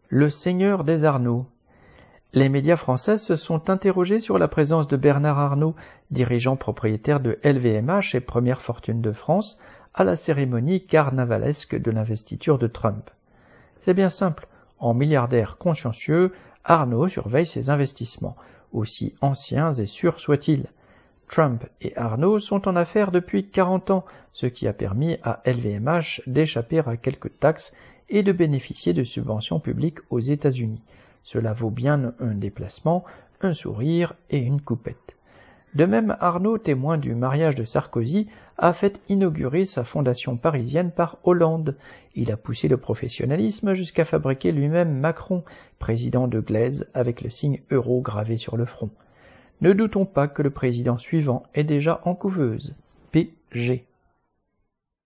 Le seigneur des Arnault. Les médias français se sont interrogés sur la présence de Bernard Arnault, dirigeant propriétaire de LVMH et première fortune de France, à la cérémonie carnavalesque de l'investiture de Trump. C'est bien simple, en milliardaire consciencieux, Arnault surveille ses investissements, aussi anciens et sûrs soient-ils. Trump et Arnault sont en affaires depuis 40 ans, ce qui a permis à LVMH d'échapper à quelques taxes et de bénéficier de subventions publiques aux États-Unis. Cela vaut bien un déplacement, un sourire et une coupette. De même, Arnault, témoin du mariage de Sarkozy, a fait inaugurer sa fondation parisienne par Hollande. Il a poussé le professionnalisme jusqu'à fabriquer lui-même Macron, président de Glaise, avec le signe euro gravé sur le front. Ne doutons pas que le président suivant est déjà en couveuse. PG.